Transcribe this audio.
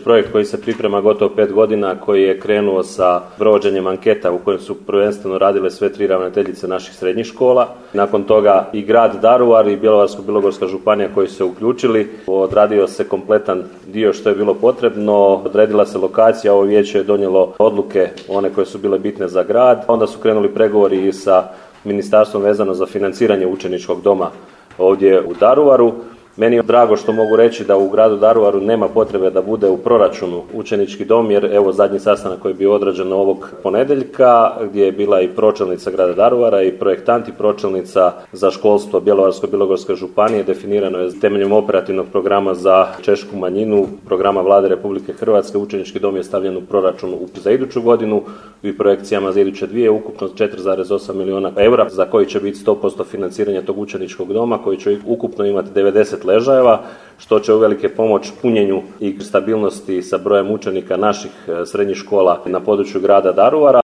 projekt koji se priprema gotovo 5 godina, koji je krenuo sa provođenjem anketa u kojem su prvenstveno radile sve 3 ravnateljice naših srednjih škola. Nakon toga i grad Daruvar i Bjelovarsko-bilogorska županija koji su se uključili. Odradio se kompletan dio što je bilo potrebno, odredila se lokacija, ovo vijeće je donijelo odluke, one koje su bile bitne za grad. Onda su krenuli pregovori i sa ministarstvom vezano za financiranje učeničkog doma ovdje u Daruvaru. Meni je drago što mogu reći da u gradu Daruvaru nema potrebe da bude u proračunu učenički dom, jer evo zadnji sastanak koji je bio odrađen ovog ponedjeljka, gdje je bila i pročelnica grada Daruvara i projektant i pročelnica za školstvo Bjelovarsko-bilogorske županije. Definirano je temeljem operativnog programa za češku manjinu, programa Vlade Republike Hrvatske. Učenički dom je stavljen u proračun za iduću godinu i projekcijama za iduće 2, ukupno 4,8 milijuna eura, za koji će biti 100% financiranja tog učeničkog doma, koji će ukupno imati 90 ležajeva, što će uvelike pomoć punjenju i stabilnosti sa brojem učenika naših srednjih škola na području grada Daruvara.